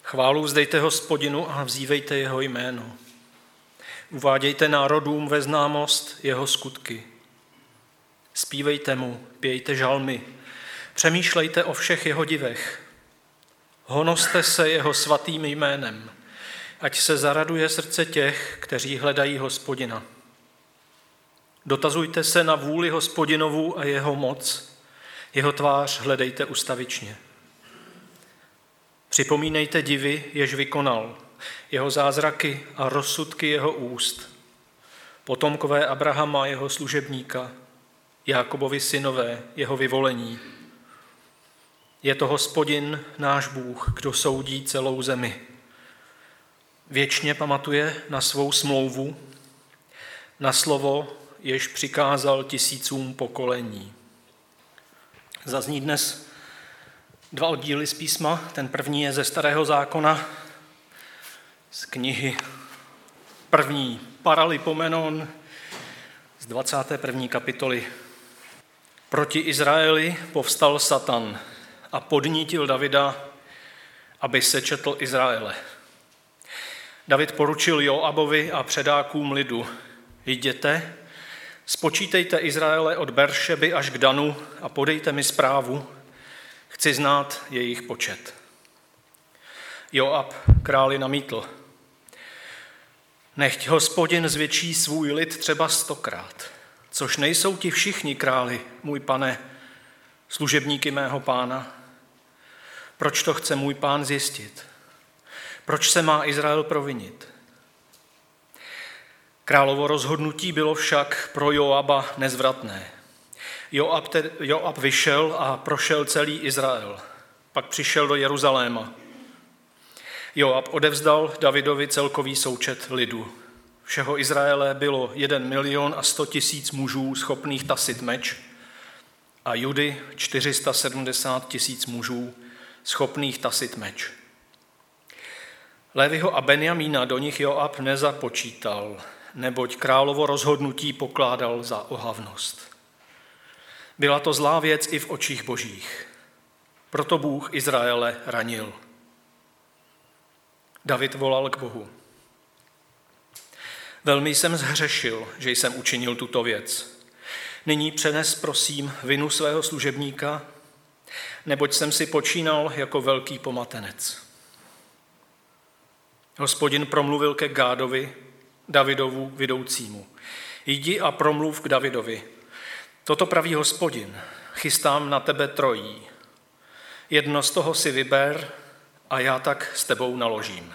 Chválu vzdejte Hospodinu a vzívejte jeho jméno. Uvádějte národům ve známost jeho skutky. Zpívejte mu, pějte žalmy, přemýšlejte o všech jeho divech. Honoste se jeho svatým jménem, ať se zaraduje srdce těch, kteří hledají Hospodina. Dotazujte se na vůli Hospodinovu a jeho moc, jeho tvář hledejte ustavičně. Připomínejte divy, jež vykonal, jeho zázraky a rozsudky jeho úst. Potomkové Abrahama, jeho služebníka, Jákobovi synové, jeho vyvolení. Je to Hospodin, náš Bůh, kdo soudí celou zemi. Věčně pamatuje na svou smlouvu, na slovo, jež přikázal tisícům pokolení. Zazní dnes 2 oddíly z písma. Ten první je ze Starého zákona, z knihy 1. Paralipomenon, z 21. kapitoly. Proti Izraeli povstal Satan a podnítil Davida, aby sečetl Izraele. David poručil Joabovi a předákům lidu: jděte, spočítejte Izraele od Beršeby až k Danu a podejte mi zprávu, chci znát jejich počet. Joab králi namítl: nechť Hospodin zvětší svůj lid třeba 100krát, což nejsou ti všichni králi, můj pane, služebníky mého pána. Proč to chce můj pán zjistit? Proč se má Izrael provinit? Královo rozhodnutí bylo však pro Joaba nezvratné. Joab vyšel a prošel celý Izrael. Pak přišel do Jeruzaléma. Joab odevzdal Davidovi celkový součet lidu. Všeho Izraele bylo 1 100 000 mužů schopných tasit meč a Judy 470 000 mužů schopných tasit meč. Léviho a Benjamína do nich Joab nezapočítal, neboť královo rozhodnutí pokládal za ohavnost. Byla to zlá věc i v očích božích. Proto Bůh Izraele ranil. David volal k Bohu: velmi jsem zhřešil, že jsem učinil tuto věc. Nyní přenes prosím vinu svého služebníka, neboť jsem si počínal jako velký pomatenec. Hospodin promluvil ke Gádovi, Davidovu vidoucímu: jdi a promluv k Davidovi. Toto praví Hospodin: chystám na tebe 3. Jedno z toho si vyber a já tak s tebou naložím.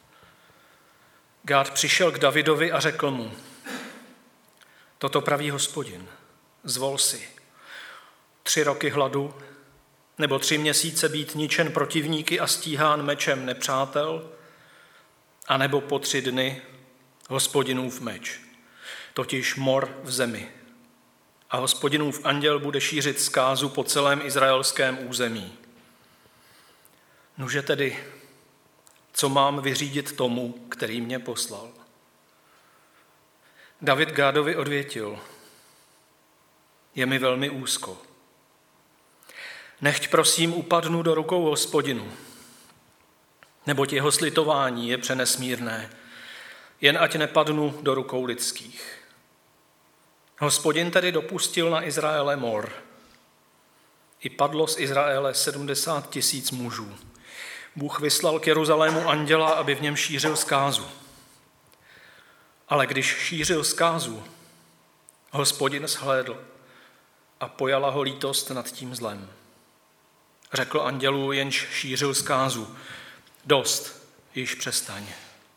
Gád přišel k Davidovi a řekl mu: toto praví Hospodin, zvol si 3 roky hladu, nebo 3 měsíce být ničen protivníky a stíhán mečem nepřátel, anebo po 3 dny Hospodinův meč, totiž mor v zemi. A Hospodinův anděl bude šířit zkázu po celém izraelském území. Nuže tedy, co mám vyřídit tomu, který mě poslal? David Gádovi odvětil: je mi velmi úzko. Nechť prosím upadnu do rukou Hospodinu, neboť jeho slitování je přenesmírné, jen ať nepadnu do rukou lidských. Hospodin tedy dopustil na Izraele mor. I padlo z Izraele 70 000 mužů. Bůh vyslal k Jeruzalému anděla, aby v něm šířil zkázu. Ale když šířil zkázu, Hospodin shlédl a pojala ho lítost nad tím zlem. Řekl andělu, jenž šířil zkázu: dost, již přestaň.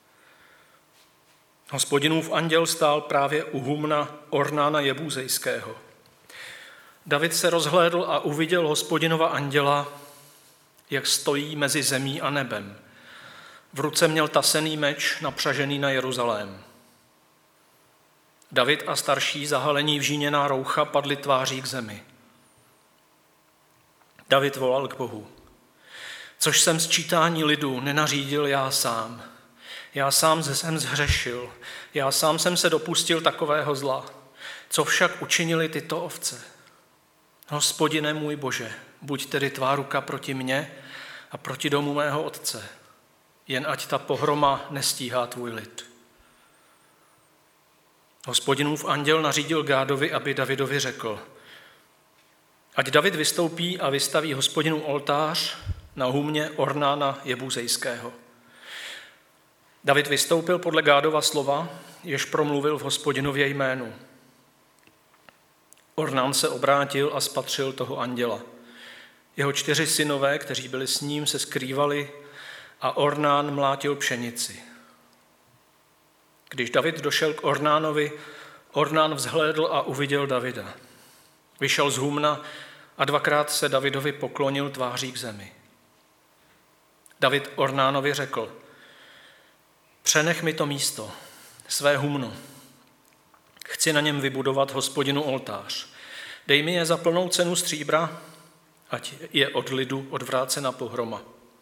Hospodinův anděl stál právě u humna Ornána Jebúzejského. David se rozhlédl a uviděl Hospodinova anděla, jak stojí mezi zemí a nebem. V ruce měl tasený meč napřažený na Jeruzalém. David a starší zahalení vžíněná roucha padli tváří k zemi. David volal k Bohu: což jsem sčítání lidu nenařídil já sám. Já sám jsem zhřešil, já sám jsem se dopustil takového zla. Co však učinili tyto ovce? Hospodine můj Bože, buď tedy tvá ruka proti mně a proti domu mého otce. jen ať ta pohroma nestíhá tvůj lid. Hospodinův anděl nařídil Gádovi, aby Davidovi řekl: ať David vystoupí a vystaví Hospodinu oltář na humně Ornána Jebuzejského. David vystoupil podle Gádova slova, jež promluvil v Hospodinově jménu. Ornán se obrátil a spatřil toho anděla. Jeho 4 synové, kteří byli s ním, se skrývali a Ornán mlátil pšenici. Když David došel k Ornánovi, Ornán vzhlédl a uviděl Davida. Vyšel z humna a 2krát se Davidovi poklonil tváří k zemi. David Ornánovi řekl: přenech mi to místo, své humno. Chci na něm vybudovat Hospodinu oltář. Dej mi je za plnou cenu stříbra, ať je od lidu odvrácena pohroma.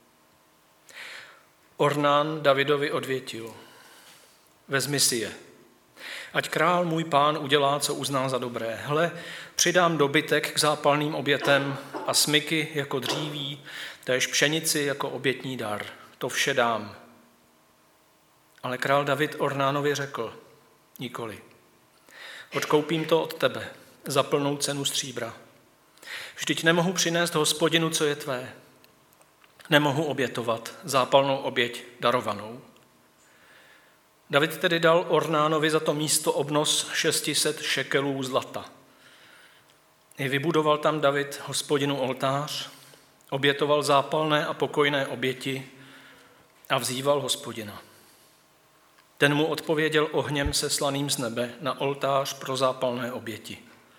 Ornán Davidovi odvětil: vezmi si je. Ať král můj pán udělá, co uzná za dobré. Hle, přidám dobytek k zápalným obětem a smyky jako dříví, též pšenici jako obětní dar. To vše dám. Ale král David Ornánovi řekl: nikoli. Odkoupím to od tebe za plnou cenu stříbra. Vždyť nemohu přinést Hospodinu, co je tvé. Nemohu obětovat zápalnou oběť darovanou. David tedy dal Ornánovi za to místo obnos 600 šekelů zlata. I vybudoval tam David Hospodinu oltář, obětoval zápalné a pokojné oběti a vzýval Hospodina. Ten mu odpověděl ohněm seslaným z nebe na oltář pro zápalné oběti.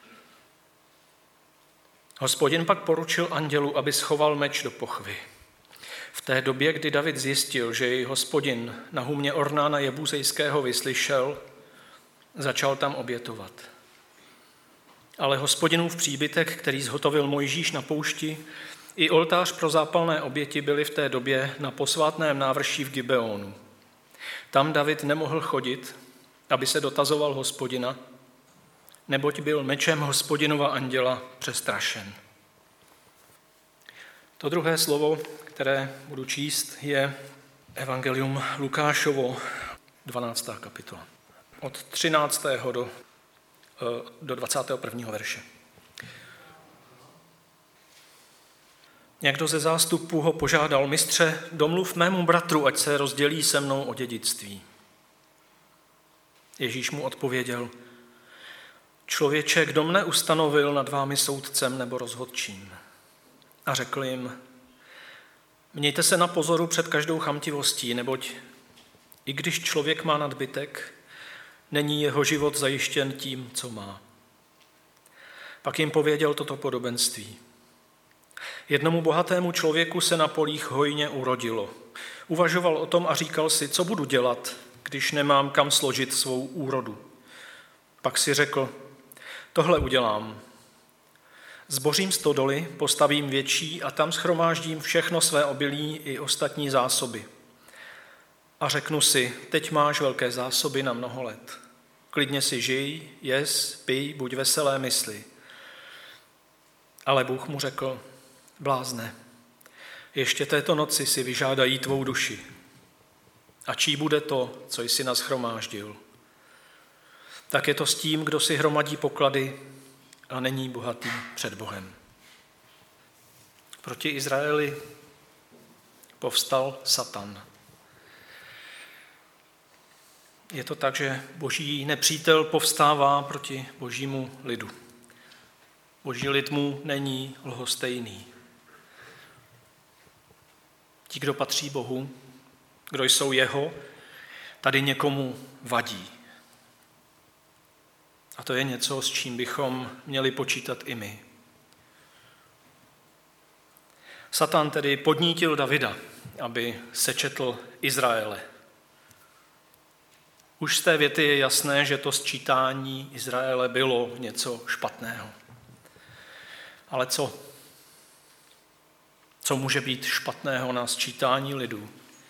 Hospodin pak poručil andělu, aby schoval meč do pochvy. V té době, kdy David zjistil, že jej Hospodin na humně Ornána Jebuzejského vyslyšel, začal tam obětovat. Ale Hospodinův příbytek, který zhotovil Mojžíš na poušti, i oltář pro zápalné oběti byly v té době na posvátném návrší v Gibeonu. Tam David nemohl chodit, aby se dotazoval Hospodina, neboť byl mečem Hospodinova anděla přestrašen. To druhé slovo, které budu číst, je Evangelium Lukášovo, 12. kapitola, od 13. do 21. verše. Někdo ze zástupu ho požádal: mistře, domluv mému bratru, ať se rozdělí se mnou o dědictví. Ježíš mu odpověděl: člověče, kdo mne ustanovil nad vámi soudcem nebo rozhodčím? A řekl jim: mějte se na pozoru před každou chamtivostí, neboť i když člověk má nadbytek, není jeho život zajištěn tím, co má. Pak jim pověděl toto podobenství. Jednomu bohatému člověku se na polích hojně urodilo. Uvažoval o tom a říkal si: co budu dělat, když nemám kam složit svou úrodu? Pak si řekl: tohle udělám. Zbořím stodoly, postavím větší a tam shromáždím všechno své obilí i ostatní zásoby. A řeknu si: teď máš velké zásoby na mnoho let. Klidně si žij, jez, pij, buď veselé mysli. Ale Bůh mu řekl: blázne, ještě této noci si vyžádají tvou duši. A čí bude to, co jsi nashromáždil? Tak je to s tím, kdo si hromadí poklady a není bohatý před Bohem. Proti Izraeli povstal Satan. Je to tak, že boží nepřítel povstává proti božímu lidu. Boží lid mu není lhostejný. Ti, kdo patří Bohu, kdo jsou jeho, tady někomu vadí. A to je něco, s čím bychom měli počítat i my. Satan tedy podnítil Davida, aby sečetl Izraele. Už z té věty je jasné, že to sčítání Izraele bylo něco špatného. Ale co? Co může být špatného na sčítání lidu?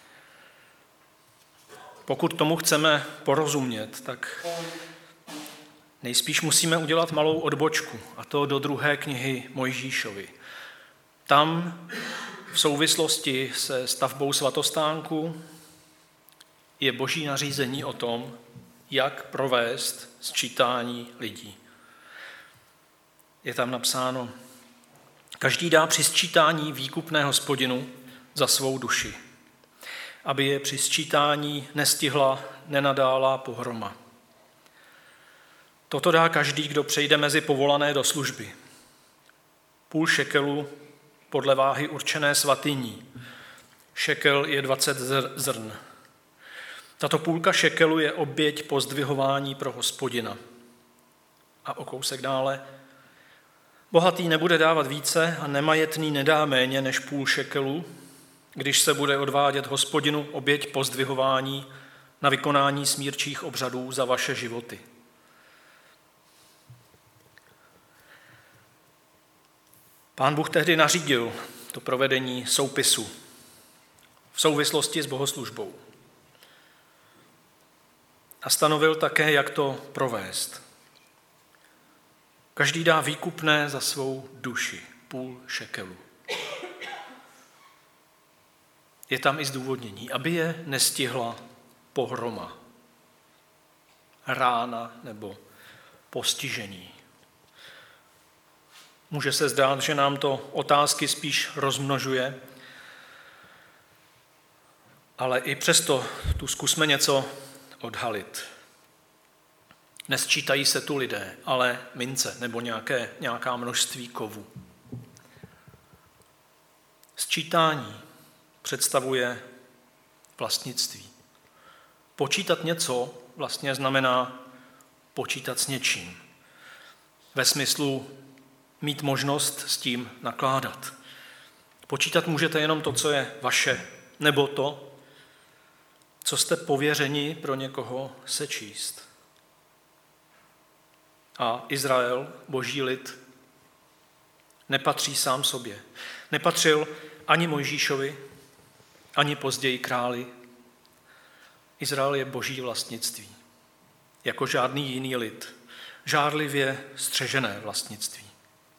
Pokud tomu chceme porozumět, tak nejspíš musíme udělat malou odbočku, a to do 2. knihy Mojžíšovi. Tam v souvislosti se stavbou svatostánku je boží nařízení o tom, jak provést sčítání lidí. Je tam napsáno: každý dá při sčítání výkupné Hospodinu za svou duši, aby je při sčítání nestihla nenadálá pohroma. Toto dá každý, kdo přejde mezi povolané do služby. 0,5 šekelu podle váhy určené svatyní. Šekel je 20 zrn. Tato 0,5 šekelu je oběť pozdvihování pro Hospodina. A o kousek dále: bohatý nebude dávat více a nemajetný nedá méně než 0,5 šekelu, když se bude odvádět Hospodinu oběť pozdvihování na vykonání smírčích obřadů za vaše životy. Pán Bůh tehdy nařídil to provedení soupisu v souvislosti s bohoslužbou. A stanovil také, jak to provést. Každý dá výkupné za svou duši, 0,5 šekelu. Je tam i zdůvodnění, aby je nestihla pohroma, rána nebo postižení. Může se zdát, že nám to otázky spíš rozmnožuje, ale i přesto tu zkusme něco odhalit. Nesčítají se tu lidé, ale mince nebo nějaká množství kovů. Sčítání představuje vlastnictví. Počítat něco vlastně znamená počítat s něčím. Ve smyslu mít možnost s tím nakládat. Počítat můžete jenom to, co je vaše, nebo to, co jste pověřeni pro někoho sečíst. A Izrael, boží lid, nepatří sám sobě. Nepatřil ani Mojžíšovi, ani později králi. Izrael je boží vlastnictví, jako žádný jiný lid. Žárlivě střežené vlastnictví.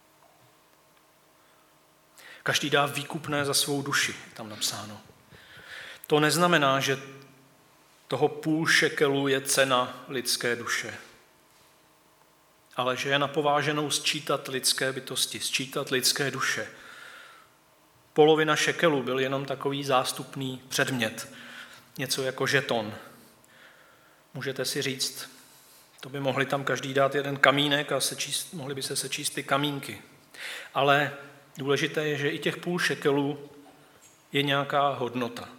Každý dá výkupné za svou duši, tam napsáno. To neznamená, že toho 0,5 šekelu je cena lidské duše, ale že je napováženou sčítat lidské bytosti, sčítat lidské duše. Polovina šekelu byl jenom takový zástupný předmět, něco jako žeton. Můžete si říct, to by mohli tam každý dát jeden kamínek a mohli by se sečíst ty kamínky. Ale důležité je, že i těch 0,5 šekelu je nějaká hodnota.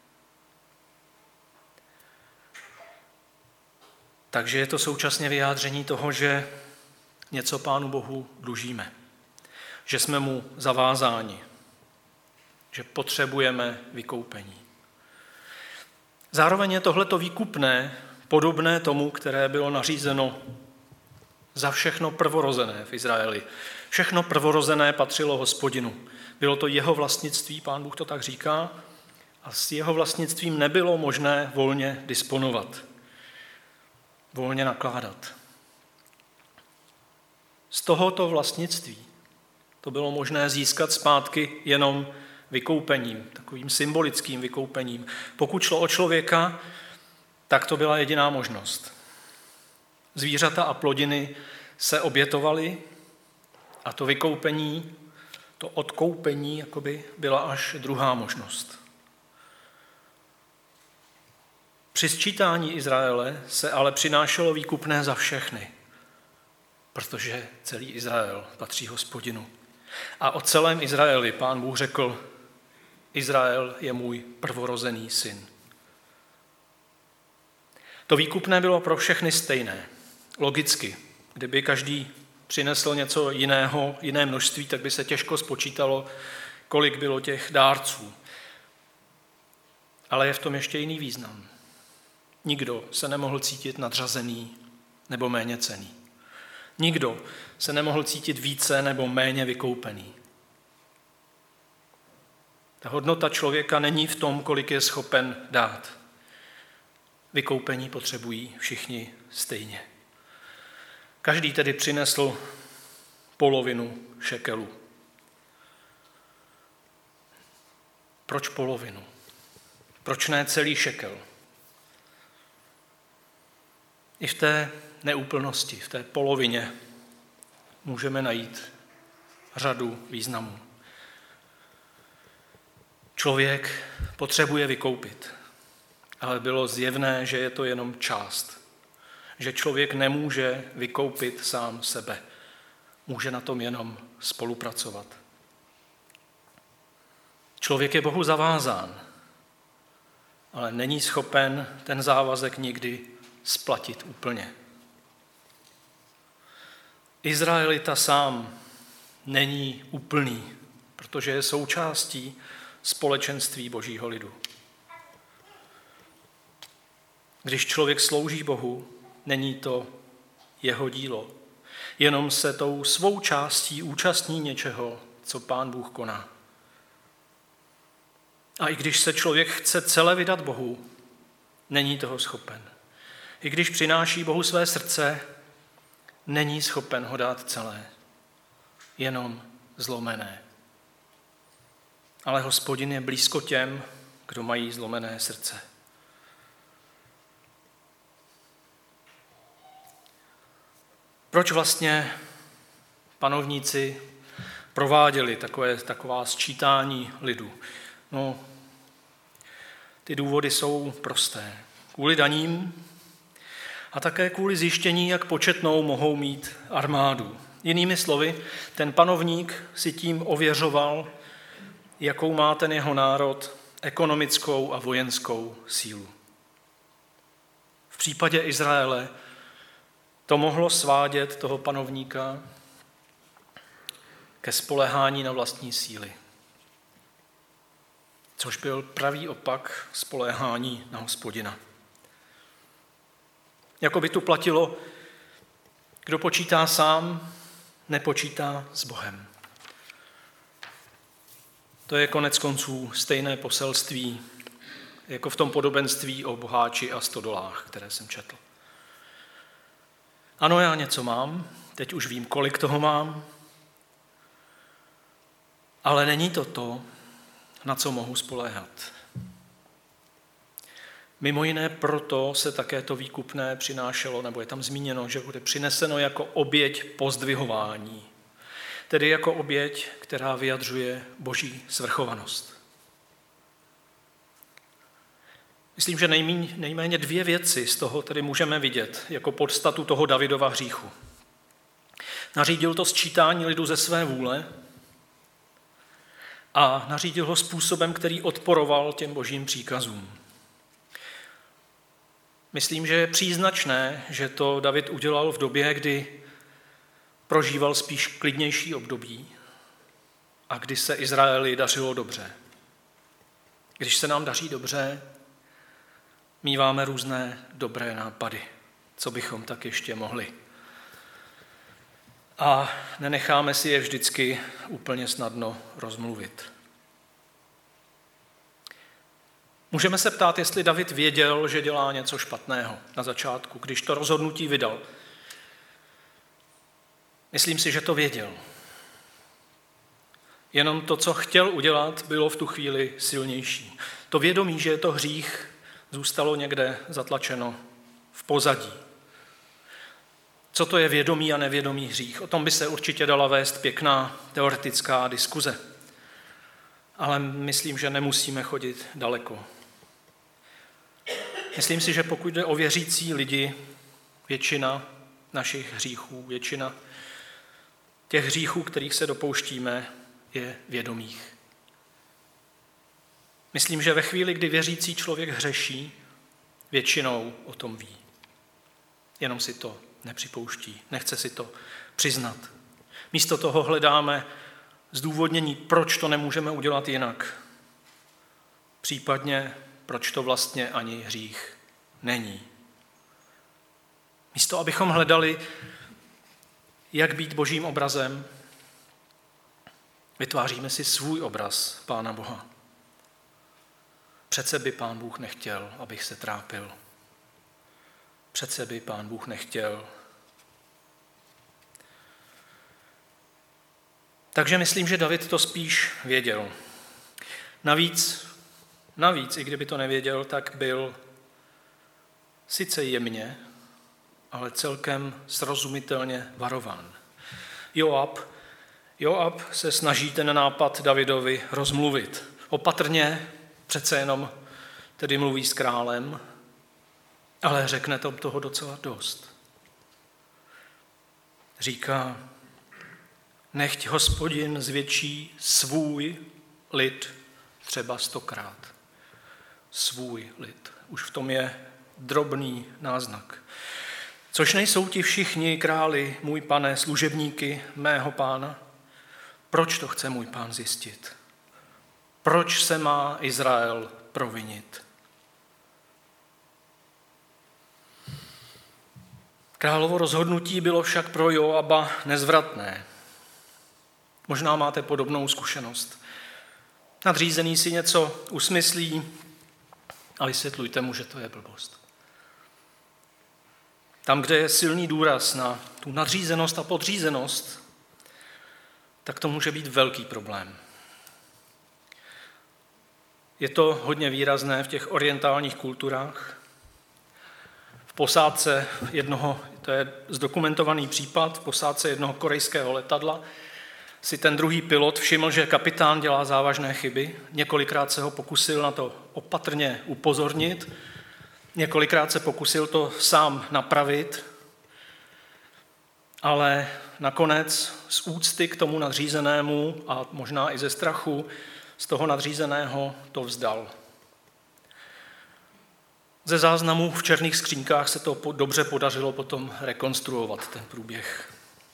Takže je to současně vyjádření toho, že něco Pánu Bohu dlužíme. Že jsme mu zavázáni. Že potřebujeme vykoupení. Zároveň je tohleto výkupné podobné tomu, které bylo nařízeno za všechno prvorozené v Izraeli. Všechno prvorozené patřilo Hospodinu. Bylo to jeho vlastnictví, Pán Bůh to tak říká, a s jeho vlastnictvím nebylo možné volně disponovat, volně nakládat. Z tohoto vlastnictví to bylo možné získat zpátky jenom vykoupením, takovým symbolickým vykoupením. Pokud šlo o člověka, tak to byla jediná možnost. Zvířata a plodiny se obětovaly a to vykoupení, to odkoupení jakoby byla až druhá možnost. Při sčítání Izraele se ale přinášelo výkupné za všechny, protože celý Izrael patří Hospodinu. A o celém Izraeli Pán Bůh řekl: Izrael je můj prvorozený syn. To výkupné bylo pro všechny stejné. Logicky, kdyby každý přinesl něco jiného, jiné množství, tak by se těžko spočítalo, kolik bylo těch dárců. Ale je v tom ještě jiný význam. Nikdo se nemohl cítit nadřazený nebo méněcenný. Nikdo se nemohl cítit více nebo méně vykoupený. Ta hodnota člověka není v tom, kolik je schopen dát. Vykoupení potřebují všichni stejně. Každý tedy přinesl polovinu šekelu. Proč polovinu? Proč ne celý šekel? I v té neúplnosti, v té polovině můžeme najít řadu významů. Člověk potřebuje vykoupit, ale bylo zjevné, že je to jenom část. Že člověk nemůže vykoupit sám sebe. Může na tom jenom spolupracovat. Člověk je Bohu zavázán, ale není schopen ten závazek nikdy splatit úplně. Izraelita sám není úplný, protože je součástí společenství Božího lidu. Když člověk slouží Bohu, není to jeho dílo. Jenom se tou svou částí účastní něčeho, co Pán Bůh koná. A i když se člověk chce celé vydat Bohu, není toho schopen. I když přináší Bohu své srdce, není schopen ho dát celé. Jenom zlomené. Ale Hospodin je blízko těm, kdo mají zlomené srdce. Proč vlastně panovníci prováděli taková sčítání lidu? No, ty důvody jsou prosté. Kvůli daním a také kvůli zjištění, jak početnou mohou mít armádu. Jinými slovy, ten panovník si tím ověřoval, jakou má ten jeho národ ekonomickou a vojenskou sílu. V případě Izraele to mohlo svádět toho panovníka ke spoléhání na vlastní síly, což byl pravý opak spoléhání na Hospodina. Jako by tu platilo, kdo počítá sám, nepočítá s Bohem. To je konec konců stejné poselství, jako v tom podobenství o boháči a stodolách, které jsem četl. Ano, já něco mám, teď už vím, kolik toho mám, ale není to to, na co mohu spoléhat. Mimo jiné proto se také to výkupné přinášelo, nebo je tam zmíněno, že bude přineseno jako oběť pozdvihování. Tedy jako oběť, která vyjadřuje Boží svrchovanost. Myslím, že nejméně dvě věci z toho tedy můžeme vidět jako podstatu toho Davidova hříchu. Nařídil to sčítání lidu ze své vůle a nařídil ho způsobem, který odporoval těm Božím příkazům. Myslím, že je příznačné, že to David udělal v době, kdy prožíval spíš klidnější období a kdy se Izraeli dařilo dobře. Když se nám daří dobře, míváme různé dobré nápady, co bychom tak ještě mohli. A nenecháme si je vždycky úplně snadno rozmluvit. Můžeme se ptát, jestli David věděl, že dělá něco špatného na začátku, když to rozhodnutí vydal. Myslím si, že to věděl. Jenom to, co chtěl udělat, bylo v tu chvíli silnější. To vědomí, že je to hřích, zůstalo někde zatlačeno v pozadí. Co to je vědomý a nevědomý hřích? O tom by se určitě dala vést pěkná teoretická diskuze. Ale myslím, že nemusíme chodit daleko. Myslím si, že pokud jde o věřící lidi, většina našich hříchů, většina těch hříchů, kterých se dopouštíme, je vědomých. Myslím, že ve chvíli, kdy věřící člověk hřeší, většinou o tom ví. Jenom si to nepřipouští, nechce si to přiznat. Místo toho hledáme zdůvodnění, proč to nemůžeme udělat jinak. Případně, proč to vlastně ani hřích není. Místo, abychom hledali, jak být Božím obrazem, vytváříme si svůj obraz Pána Boha. Přece by Pán Bůh nechtěl, abych se trápil. Přece by Pán Bůh nechtěl. Takže myslím, že David to spíš věděl. Navíc, i kdyby to nevěděl, tak byl sice jemně, ale celkem srozumitelně varován. Joab se snaží ten nápad Davidovi rozmluvit. Opatrně, přece jenom tedy mluví s králem, ale řekne toho docela dost. Říká, nechť Hospodin zvětší svůj lid třeba 100krát. Svůj lid. Už v tom je drobný náznak. Což nejsou ti všichni králi, můj pane, služebníky mého pána? Proč to chce můj pán zjistit? Proč se má Izrael provinit? Královo rozhodnutí bylo však pro Joaba nezvratné. Možná máte podobnou zkušenost. Nadřízený si něco usmyslí a vysvětlujte mu, že to je blbost. Tam, kde je silný důraz na tu nadřízenost a podřízenost, tak to může být velký problém. Je to hodně výrazné v těch orientálních kulturách. V posádce to je zdokumentovaný případ, v posádce jednoho korejského letadla si ten druhý pilot všiml, že kapitán dělá závažné chyby. Několikrát se ho pokusil na to opatrně upozornit, několikrát se pokusil to sám napravit, ale nakonec z úcty k tomu nadřízenému a možná i ze strachu z toho nadřízeného to vzdal. Ze záznamů v černých skřínkách se to dobře podařilo potom rekonstruovat, ten průběh.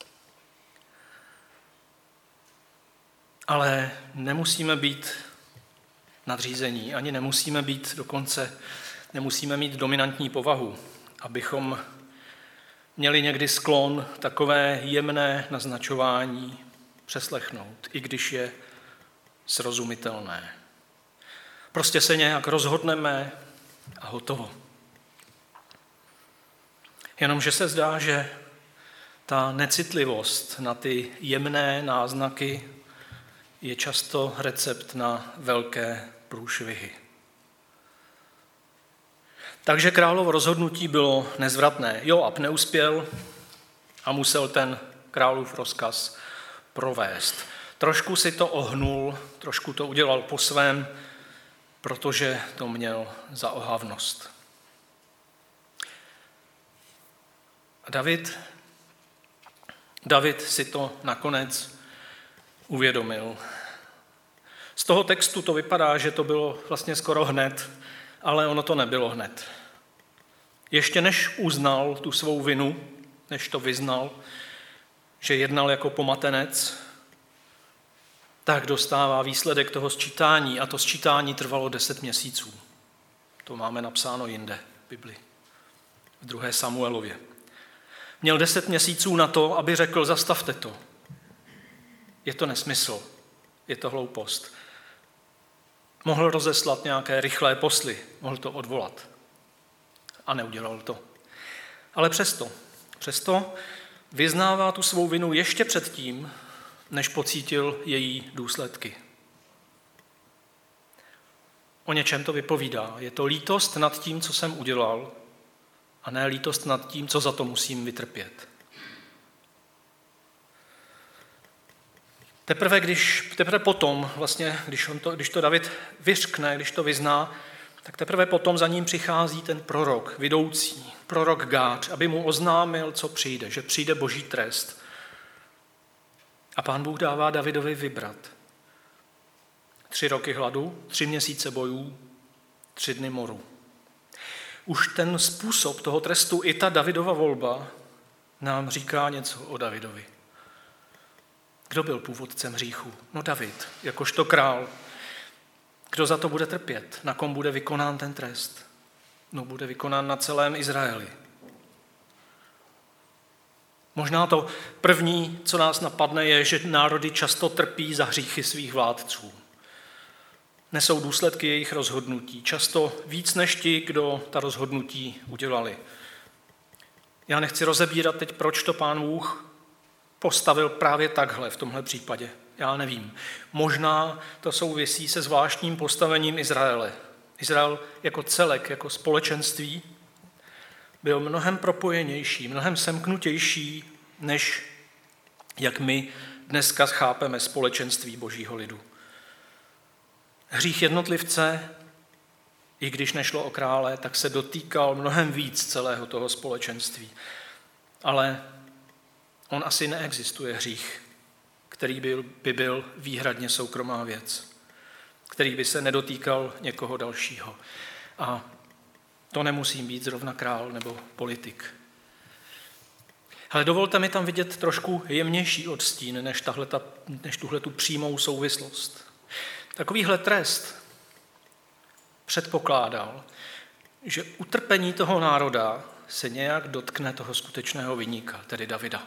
Ale nemusíme být nadřízení, ani nemusíme mít dominantní povahu, abychom měli někdy sklon takové jemné naznačování přeslechnout, i když je srozumitelné. Prostě se nějak rozhodneme a hotovo. Jenomže se zdá, že ta necitlivost na ty jemné náznaky je často recept na velké průšvihy. Takže královo rozhodnutí bylo nezvratné. Joab neuspěl a musel ten králův rozkaz provést. Trošku si to ohnul, trošku to udělal po svém, protože to měl za ohavnost. A David si to nakonec uvědomil. Z toho textu to vypadá, že to bylo vlastně skoro hned, ale ono to nebylo hned. Ještě než uznal tu svou vinu, než to vyznal, že jednal jako pomatenec, tak dostává výsledek toho sčítání a to sčítání trvalo 10 měsíců. To máme napsáno jinde v Bibli, v 2. Samuelově. Měl 10 měsíců na to, aby řekl, zastavte to. Je to nesmysl, je to hloupost. Mohl rozeslat nějaké rychlé posly, mohl to odvolat. A neudělal to. Ale přesto vyznává tu svou vinu ještě předtím, než pocítil její důsledky. O něčem to vypovídá. Je to lítost nad tím, co jsem udělal, a ne lítost nad tím, co za to musím vytrpět. Teprve potom, vlastně, když to David vyřkne, když to vyzná, tak teprve potom za ním přichází ten prorok, vidoucí, prorok Gád, aby mu oznámil, co přijde, že přijde boží trest. A Pán Bůh dává Davidovi vybrat. 3 roky hladu, 3 měsíce bojů, 3 dny moru. Už ten způsob toho trestu, i ta Davidova volba, nám říká něco o Davidovi. Kdo byl původcem hříchu? No David, jakožto král. Kdo za to bude trpět? Na kom bude vykonán ten trest? No bude vykonán na celém Izraeli. Možná to první, co nás napadne, je, že národy často trpí za hříchy svých vládců. Nesou důsledky jejich rozhodnutí, často víc než ti, kdo ta rozhodnutí udělali. Já nechci rozebírat teď, proč to Pán Bůh postavil právě takhle v tomhle případě. já nevím. Možná to souvisí se zvláštním postavením Izraele. Izrael jako celek, jako společenství byl mnohem propojenější, mnohem semknutější, než jak my dneska chápeme společenství Božího lidu. Hřích jednotlivce, i když nešlo o krále, tak se dotýkal mnohem víc celého toho společenství. Ale on asi neexistuje hřích, který by byl výhradně soukromá věc, který by se nedotýkal někoho dalšího. A to nemusí být zrovna král nebo politik. Ale dovolte mi tam vidět trošku jemnější odstín, než tuhletu přímou souvislost. Takovýhle trest předpokládal, že utrpení toho národa se nějak dotkne toho skutečného viníka, tedy Davida.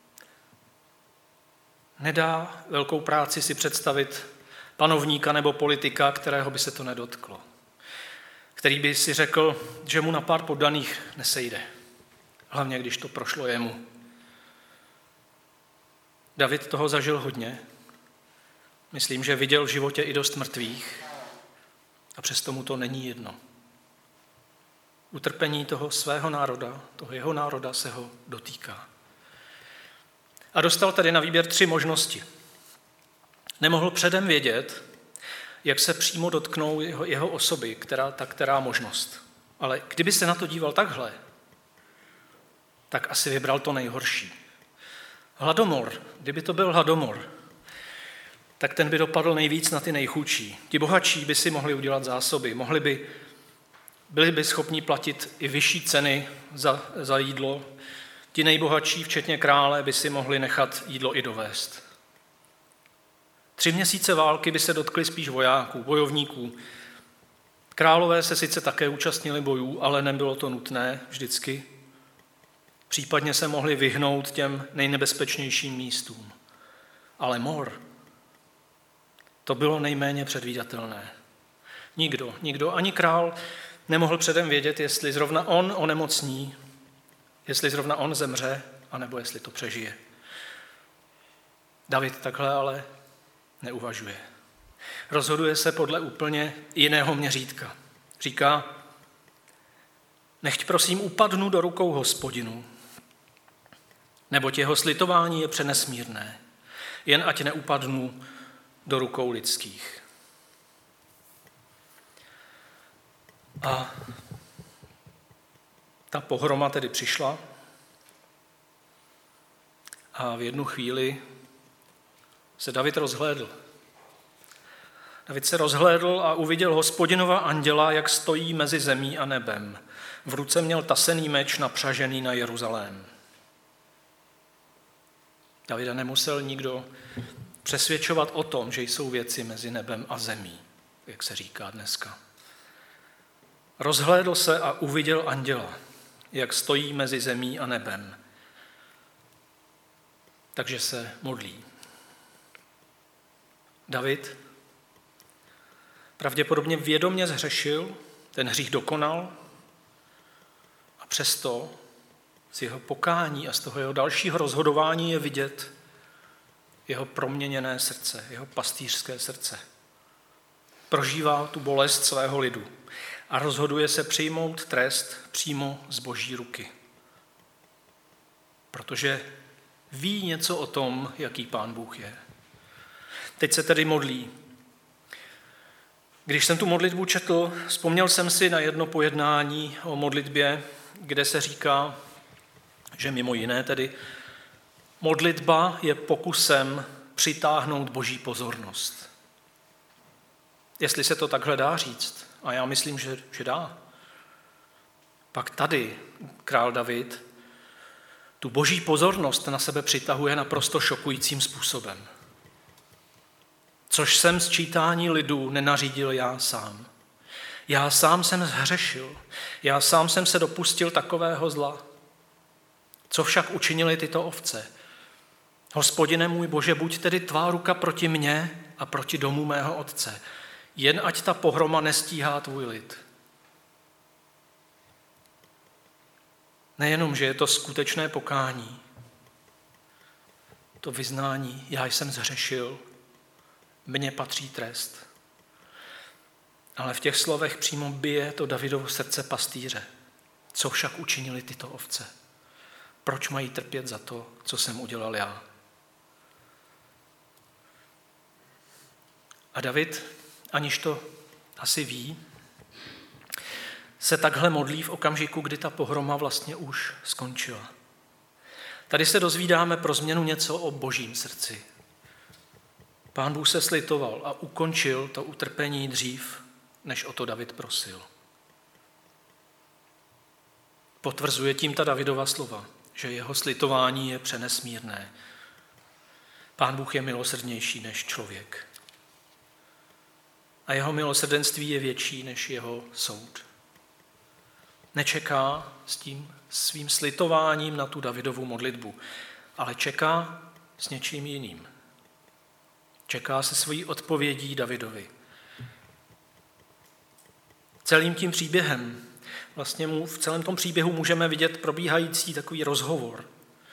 Nedá velkou práci si představit panovníka nebo politika, kterého by se to nedotklo. Který by si řekl, že mu na pár poddaných nesejde. Hlavně, když to prošlo jemu. David toho zažil hodně. Myslím, že viděl v životě i dost mrtvých. A přesto mu to není jedno. Utrpení toho svého národa, toho jeho národa se ho dotýká. A dostal tedy na výběr 3 možnosti. Nemohl předem vědět, jak se přímo dotknou jeho osoby, která možnost. Ale kdyby se na to díval takhle, tak asi vybral to nejhorší. Hladomor, kdyby to byl hladomor, tak ten by dopadl nejvíc na ty nejchudší. Ti bohatší by si mohli udělat zásoby, byli by schopni platit i vyšší ceny za jídlo. Ti nejbohatší, včetně krále, by si mohli nechat jídlo i dovést. 3 měsíce války by se dotkly spíš vojáků, bojovníků. Králové se sice také účastnili bojů, ale nebylo to nutné vždycky. Případně se mohli vyhnout těm nejnebezpečnějším místům. Ale mor, to bylo nejméně předvídatelné. Nikdo, ani král nemohl předem vědět, jestli zrovna on onemocní, jestli zrovna on zemře, anebo jestli to přežije. David takhle ale neuvažuje. Rozhoduje se podle úplně jiného měřítka. Říká, nechť prosím upadnu do rukou Hospodinu, neboť jeho slitování je přenesmírné, jen ať neupadnu do rukou lidských. A ta pohroma tedy přišla a v jednu chvíli se David rozhlédl. David se rozhlédl a uviděl Hospodinova anděla, jak stojí mezi zemí a nebem. V ruce měl tasený meč napřažený na Jeruzalém. Davida nemusel nikdo přesvědčovat o tom, že jsou věci mezi nebem a zemí, jak se říká dneska. Rozhlédl se a uviděl anděla, jak stojí mezi zemí a nebem. Takže se modlí. David pravděpodobně vědomě zhřešil, ten hřích dokonal a přesto z jeho pokání a z toho jeho dalšího rozhodování je vidět jeho proměněné srdce, jeho pastýřské srdce. Prožívá tu bolest svého lidu a rozhoduje se přijmout trest přímo z Boží ruky. Protože ví něco o tom, jaký Pán Bůh je. Teď se tedy modlí. Když jsem tu modlitbu četl, vzpomněl jsem si na jedno pojednání o modlitbě, kde se říká, že mimo jiné tedy modlitba je pokusem přitáhnout Boží pozornost. Jestli se to takhle dá říct, a já myslím, že dá, pak tady král David tu Boží pozornost na sebe přitahuje naprosto šokujícím způsobem. Což jsem z čítání lidu nenařídil já sám. Já sám jsem zhřešil, já sám jsem se dopustil takového zla. Co však učinili tyto ovce? Hospodine můj Bože, buď tedy tvá ruka proti mně a proti domu mého otce. Jen ať ta pohroma nestíhá tvůj lid. Nejenom, že je to skutečné pokání, to vyznání, já jsem zhřešil, mně patří trest. Ale v těch slovech přímo bije to Davidovo srdce pastýře. Co však učinili tyto ovce? Proč mají trpět za to, co jsem udělal já? A David, aniž to asi ví, se takhle modlí v okamžiku, kdy ta pohroma vlastně už skončila. Tady se dozvídáme pro změnu něco o božím srdci. Pán Bůh se slitoval a ukončil to utrpení dřív, než o to David prosil. Potvrzuje tím ta Davidova slova, že jeho slitování je přenesmírné. Pán Bůh je milosrdnější než člověk. A jeho milosrdenství je větší než jeho soud. Nečeká s tím svým slitováním na tu Davidovu modlitbu, ale čeká s něčím jiným. Čeká se svojí odpovědí Davidovi. Celým tím příběhem, vlastně v celém tom příběhu můžeme vidět probíhající takový rozhovor.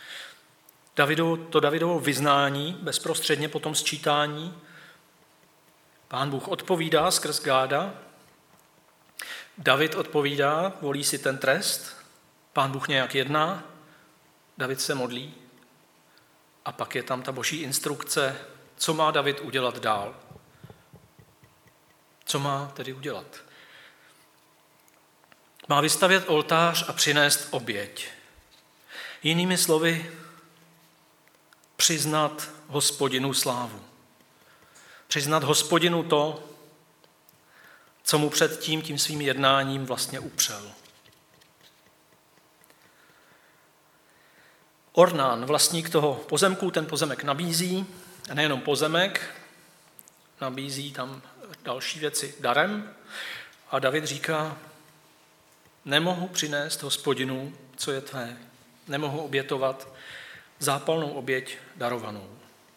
Davidovo vyznání bezprostředně po tom sčítání. Pán Bůh odpovídá skrz Gáda. David odpovídá, volí si ten trest. Pán Bůh nějak jedná. David se modlí. A pak je tam ta boží instrukce, co má David udělat dál. Co má tedy udělat? Má vystavět oltář a přinést oběť. Jinými slovy, přiznat Hospodinu slávu. Přiznat Hospodinu to, co mu předtím tím svým jednáním vlastně upřel. Ornán, vlastník toho pozemku, ten pozemek nabízí, a nejenom pozemek, nabízí tam další věci darem. A David říká, nemohu přinést Hospodinu, co je tvé. Nemohu obětovat zápalnou oběť darovanou.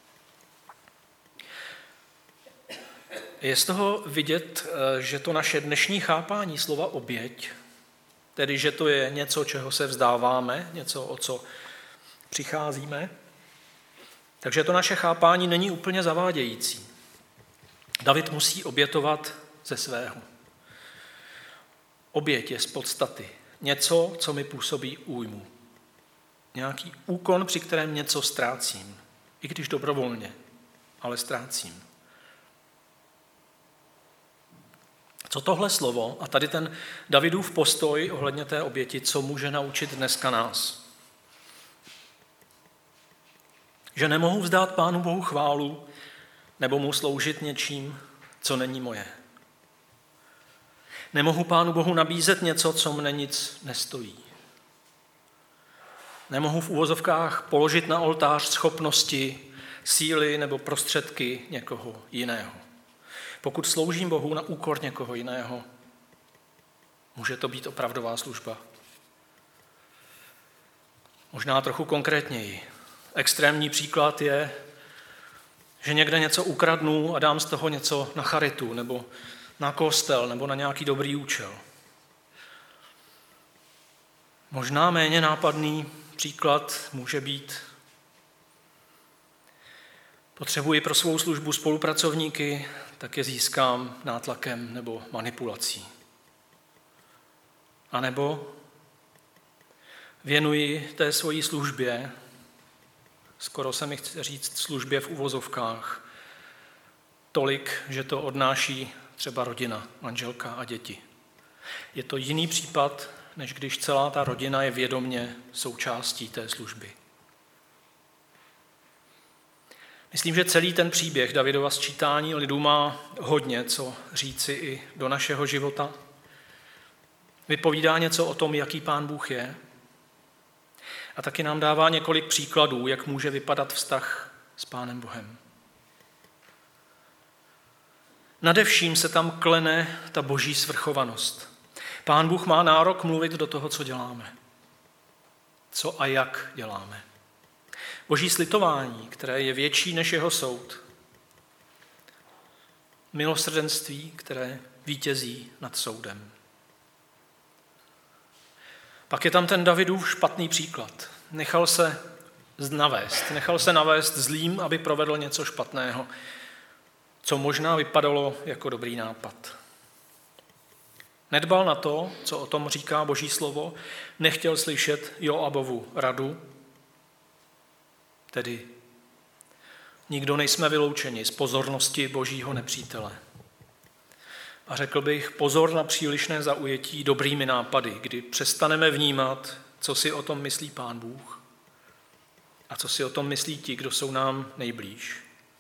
Je z toho vidět, že to naše dnešní chápání slova oběť, tedy že to je něco, čeho se vzdáváme, něco, o co přicházíme, takže to naše chápání není úplně zavádějící. David musí obětovat ze svého. Oběť je z podstaty něco, co mi působí újmu. Nějaký úkon, při kterém něco ztrácím, i když dobrovolně, ale ztrácím. Co tohle slovo a tady ten Davidův postoj ohledně té oběti, co může naučit dneska nás? Že nemohu vzdát Pánu Bohu chválu nebo mu sloužit něčím, co není moje. Nemohu Pánu Bohu nabízet něco, co mne nic nestojí. Nemohu v uvozovkách položit na oltář schopnosti, síly nebo prostředky někoho jiného. Pokud sloužím Bohu na úkor někoho jiného, může to být opravdová služba. Možná trochu konkrétněji. Extrémní příklad je, že někde něco ukradnu a dám z toho něco na charitu, nebo na kostel, nebo na nějaký dobrý účel. Možná méně nápadný příklad může být: potřebuji pro svou službu spolupracovníky, tak je získám nátlakem nebo manipulací. A nebo věnuji té svojí službě, skoro se mi chce říct službě v uvozovkách, tolik, že to odnáší třeba rodina, manželka a děti. Je to jiný případ, než když celá ta rodina je vědomě součástí té služby. Myslím, že celý ten příběh Davidova sčítání lidu má hodně co říci i do našeho života. Vypovídá něco o tom, jaký Pán Bůh je, a taky nám dává několik příkladů, jak může vypadat vztah s Pánem Bohem. Nadevším se tam klene ta boží svrchovanost. Pán Bůh má nárok mluvit do toho, co děláme. Co a jak děláme. Boží slitování, které je větší než jeho soud. Milosrdenství, které vítězí nad soudem. Pak je tam ten Davidův špatný příklad. Nechal se navést zlým, aby provedl něco špatného. co možná vypadalo jako dobrý nápad. Nedbal na to, co o tom říká Boží slovo, nechtěl slyšet Joabovu radu, tedy nikdo nejsme vyloučeni z pozornosti Božího nepřítele. A řekl bych, pozor na přílišné zaujetí dobrými nápady, kdy přestaneme vnímat, co si o tom myslí Pán Bůh a co si o tom myslí ti, kdo jsou nám nejblíž.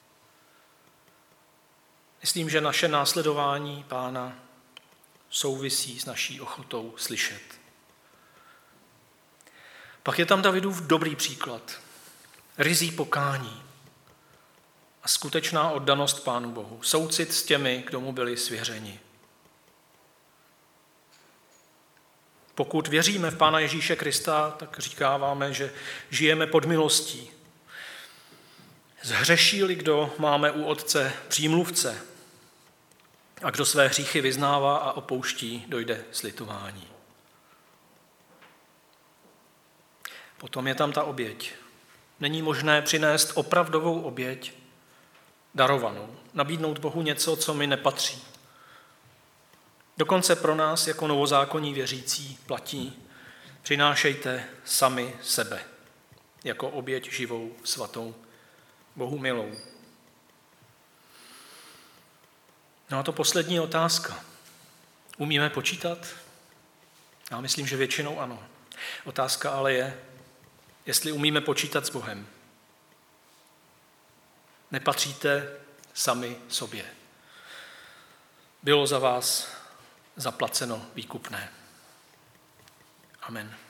Myslím, že naše následování Pána souvisí s naší ochotou slyšet. Pak je tam Davidův dobrý příklad. Ryzí pokání a skutečná oddanost Pánu Bohu. Soucit s těmi, kdo mu byli svěřeni. Pokud věříme v Pána Ježíše Krista, tak říkáváme, že žijeme pod milostí. Zhřeší-li kdo, máme u Otce přímluvce. A kdo své hříchy vyznává a opouští, dojde slitování. Potom je tam ta oběť. Není možné přinést opravdovou oběť darovanou, nabídnout Bohu něco, co mi nepatří. Dokonce pro nás jako novozákonní věřící platí: přinášejte sami sebe jako oběť živou, svatou, Bohu milou. No a to poslední otázka. Umíme počítat? Já myslím, že většinou ano. Otázka ale je, jestli umíme počítat s Bohem. Nepatříte sami sobě. Bylo za vás zaplaceno výkupné. Amen.